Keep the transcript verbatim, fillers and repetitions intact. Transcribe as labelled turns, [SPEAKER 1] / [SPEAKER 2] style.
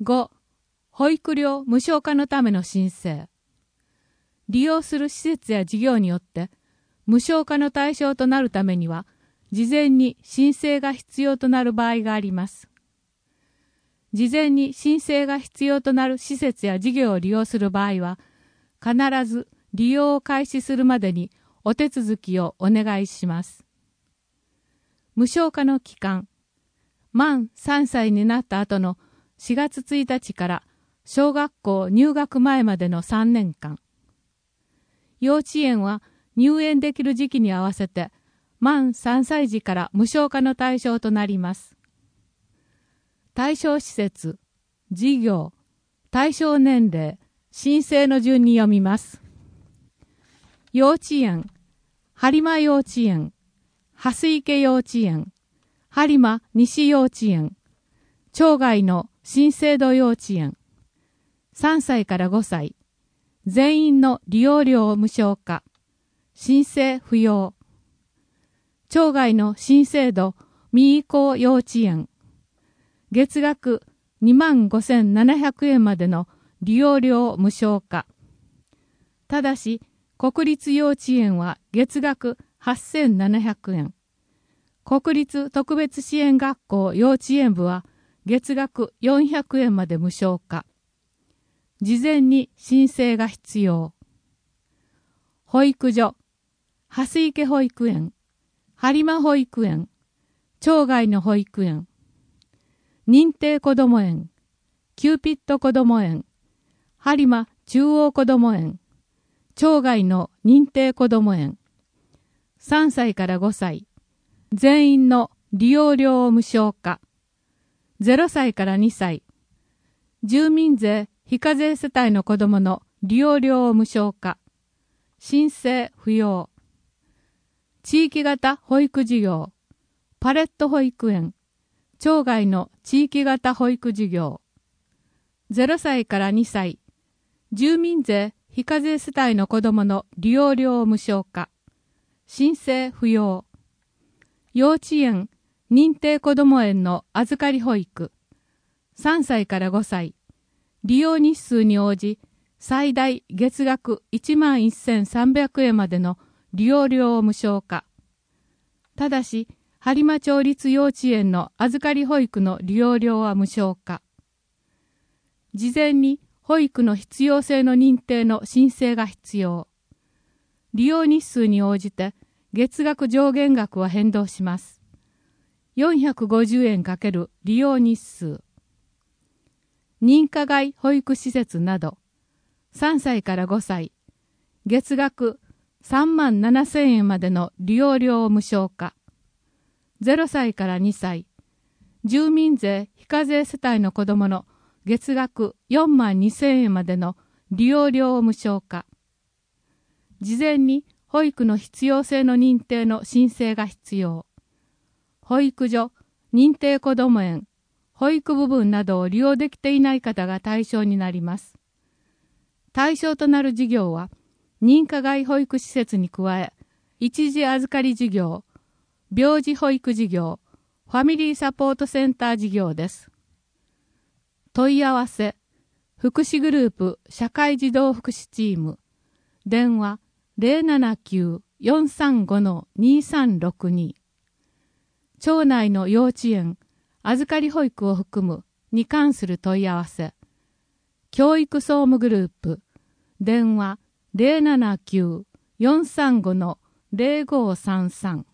[SPEAKER 1] ご、保育料無償化のための申請。利用する施設や事業によって無償化の対象となるためには、事前に申請が必要となる場合があります。事前に申請が必要となる施設や事業を利用する場合は、必ず利用を開始するまでにお手続きをお願いします。無償化の期間、満さんさいになった後のしがつついたちから小学校入学前までのさんねんかん。幼稚園は入園できる時期に合わせて満さんさい時から無償化の対象となります。対象施設、事業、対象年齢、申請の順に読みます。幼稚園、播磨幼稚園、蓮池幼稚園、播磨西幼稚園、町外の新制度幼稚園、さんさいからごさい、全員の利用料無償化、申請不要、町外の新制度未移行幼稚園、月額にまんごせんななひゃくえんまでの利用料無償化。ただし、国立幼稚園は月額はっせんななひゃくえん。国立特別支援学校幼稚園部は月額よんひゃくえんまで無償化。事前に申請が必要。保育所、蓮池保育園、播磨保育園、町外の保育園、認定こども園、キューピッドこども園、播磨中央こども園、町外の認定こども園、さんさいからごさい、全員の利用料無償化、ぜろさいからにさい、住民税非課税世帯の子どもの利用料無償化、申請不要、地域型保育事業、パレット保育園、町外の地域型保育事業、ぜろさいからにさい、住民税非課税世帯の子どもの利用料無償化、申請不要、幼稚園、認定こども園の預かり保育、さんさいからごさい、利用日数に応じ、最大月額いちまんせんさんびゃくえんまでの利用料無償化。ただし、播磨町立幼稚園の預かり保育の利用料は無償化。事前に保育の必要性の認定の申請が必要。利用日数に応じて月額上限額は変動します。よんひゃくごじゅうえん×利用日数。認可外保育施設など、さんさいからごさい、月額さんまんななせんえんまでの利用料無償化。ぜろさいからにさい、住民税非課税世帯の子どもの月額よんまんにせんえんまでの利用料無償化。事前に保育の必要性の認定の申請が必要。保育所、認定こども園、保育部分などを利用できていない方が対象になります。対象となる事業は、認可外保育施設に加え、一時預かり事業、病児保育事業、ファミリーサポートセンター事業です。問い合わせ、福祉グループ社会児童福祉チーム、電話 ゼロななきゅう よんさんご にさんろくに。町内の幼稚園、預かり保育を含むに関する問い合わせ、教育総務グループ、電話 ゼロななきゅう よんさんご ゼロごさんさん。